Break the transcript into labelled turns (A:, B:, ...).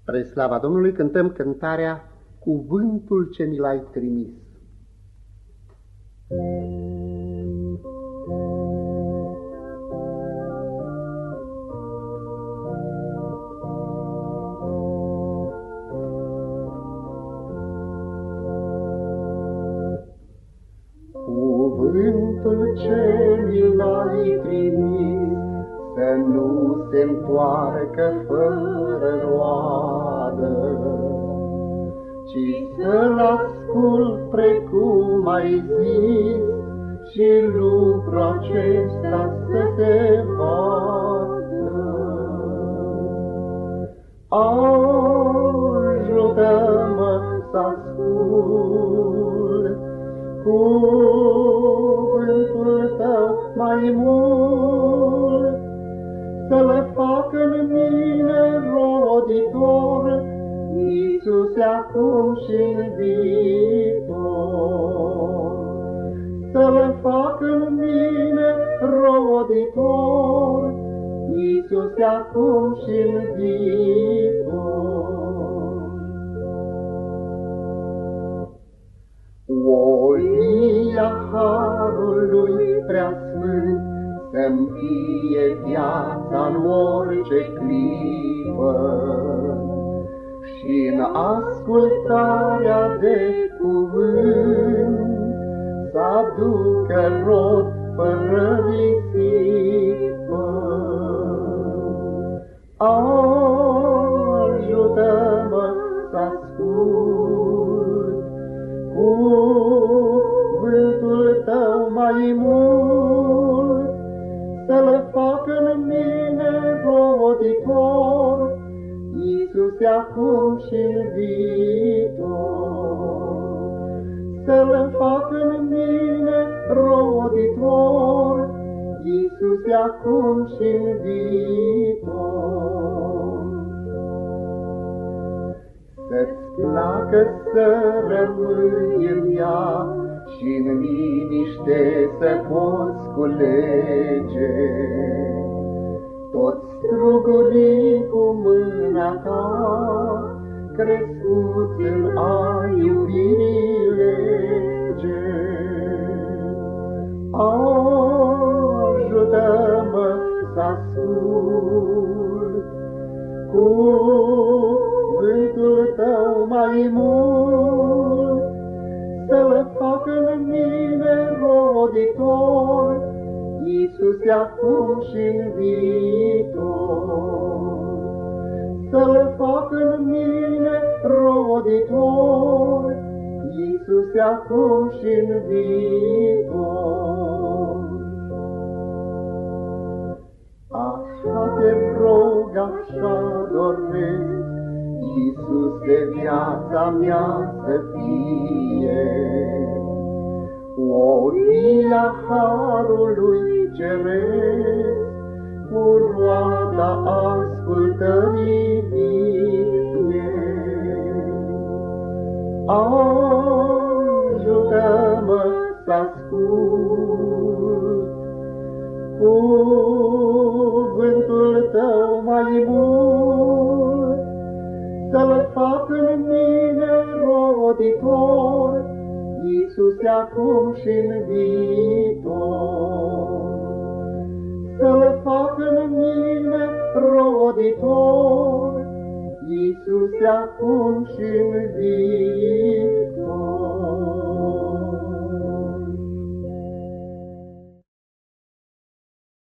A: Spre slava Domnului cântăm cântarea Cuvântul ce mi l-ai trimis. Cuvântul ce mi l-ai trimis, să nu se întoarcă fără roadă, ci să-l ascult precum ai zis, și lucrul acesta să se vadă. Ajută-mă să ascult cuvântul tău mai mult, să-l fac în mine roditor, Iisuse, acum și-n viitor. Să-l fac în mine roditor, Iisuse, acum și-n viitor. Olia Harului preasfânt, să-mi fie viața în orice clipă, și-n ascultarea de cuvânt să aducă rod fără risipă. Ajută-mă să ascult cuvântul tău mai mult, să-l fac în mine roditor, Iisuse, acum și-n viitor. Să-l fac în mine roditor, Iisuse, acum și-n viitor. Să-ți placă să rămâi în ea și-n liniște să poți culege toți strugurii cu mâna ta, crescuți în a iubirii lege. Ajută-mă să ascult cuvântul tău mai mult, să-l fac în mine roditor, Iisuse, acum și-n viitor. Să-l fac în mine roditor, Iisuse, acum și-n viitor. Așa te rog, așa doresc, Iisuse, viața mea să fie olia Harului ceresc, cu roada ascultării vine. Ajută-mă să ascult cuvântul tău mai mult, să-l fac în mine roditor, Iisuse, acum și-n viitor. Să-l fac în mine roditor, Iisuse, acum și-n viitor.